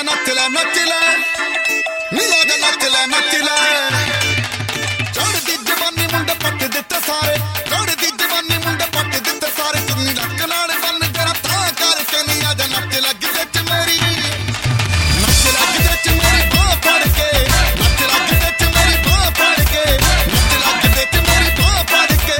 ਨੱਚ ਲੈ ਨੱਚ ਲੈ ਨੀ ਆ ਜਾ ਨੱਚ ਲੈ ਨੱਚ ਲੈ ਚੜ੍ਹਦੀ ਜਵਾਨੀ ਮੁੰਡੇ ਪੱਟ ਦਿੱਤੇ ਸਾਰੇ ਚੜ੍ਹਦੀ ਜਵਾਨੀ ਮੁੰਡੇ ਪੱਟ ਦਿੱਤੇ ਸਾਰੇ ਚੁੰਨੀ ਲੱਕ ਨਾਲ ਬੰਨ ਜਰਾ ਤਾਂ ਕਰਕੇ ਨੀ ਆ ਜਾ ਨੱਚ ਲੱਗ ਵਿੱਚ ਮੇਰੀ ਨੱਚ ਲੱਗ ਵਿੱਚ ਮੇਰੀ ਬਾਹ ਫੜ ਕੇ ਨੱਚ ਲੱਗ ਵਿੱਚ ਮੇਰੀ ਬਾਹ ਫੜ ਕੇ ਨੱਚ ਲੱਗ ਵਿੱਚ ਮੇਰੀ ਬਾਹ ਫੜ ਕੇ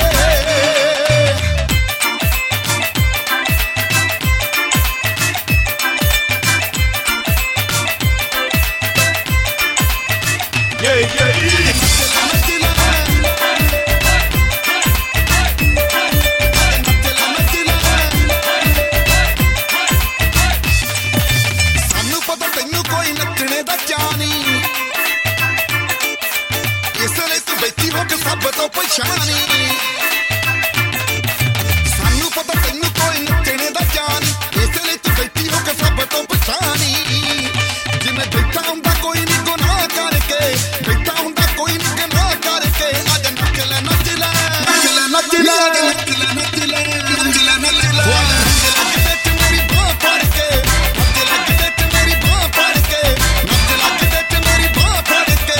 ਸਾਨੂੰ ਪਤਾ ਤੈਨੂੰ ਕੋਈ ਨੱਚਣੇ ਦਾ ਚਾਅ ਨੀ ਇਸ ਲਈ ਤੂੰ ਬੈਠੀ ਹੋ ਕੇ ਸਭ ਤੋਂ ਪਛਾਣੀ ਸਾਨੂੰ ਪਤਾ ਤੈਨੂੰ ਕੋਈ ਨੱਚਣੇ ਦਾ ਚਾਅ ਨੀ ਇਸ ਲਈ ਤੂੰ ਬੈਠੀ ਹੋ ਕੇ ਸਭ ਤੋਂ ਪਛਾਣੀ ਜਿਵੇਂ ਬੈਠਾ ਹੁੰਦਾ ਕੋਈ ਨੀ ਗੁਨਾਹ ਕਰਕੇ ਬੈਠਾ ਹੁੰਦਾ ਕੋਈ ਨੀ ਗੁਨਾਹ ਕਰਕੇ ਅੱਜ ਨੱਚ ਲੈ ਨੱਚ ਲੈ ਨੱਚ ਲੈ ਨੱਚ ਲੈ ਨੱਚ ਲੈ ਨੱਚ ਲੈ ਨੱਚ ਲੈ ਨੱਚ ਲੈ ਨੱਚ ਵਿੱਚ ਮੇਰੀ ਬਾਹ ਫੜ ਕੇ ਨੱਚ ਲੱਗ ਵਿੱਚ ਮੇਰੀ ਬਾਹ ਫੜ ਕੇ ਨੱਚ ਲੱਗ ਵਿੱਚ ਮੇਰੀ ਬਾਹ ਫੜ ਕੇ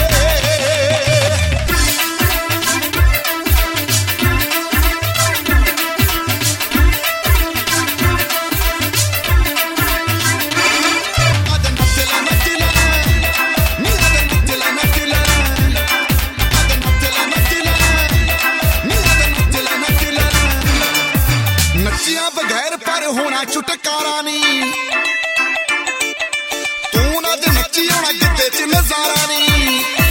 ਅੱਜ ਨੱਚ ਲੈ ਨੱਚ ਲੈ ਨੀ ਅੱਜ ਨੱਚ ਲੈ ਨੱਚ ਲੈ ਅੱਜ ਨੱਚ ਲੈ ਨੱਚ ਲੈ ਨੀ ਅੱਜ ਨੱਚ ਲੈ ਨੱਚ ਲੈ ਨੱਚਿਆ ਬਗੈਰ ਪਰ ਹੋਣਾ ਛੁਟਕਾਰਾ ਨੀ ਤੂੰ ਨਾ ਜੇ ਨੱਚੀ ਆਉਣਾ ਗਿੱਧੇ 'ਚ ਨਜ਼ਾਰਾ ਨੀ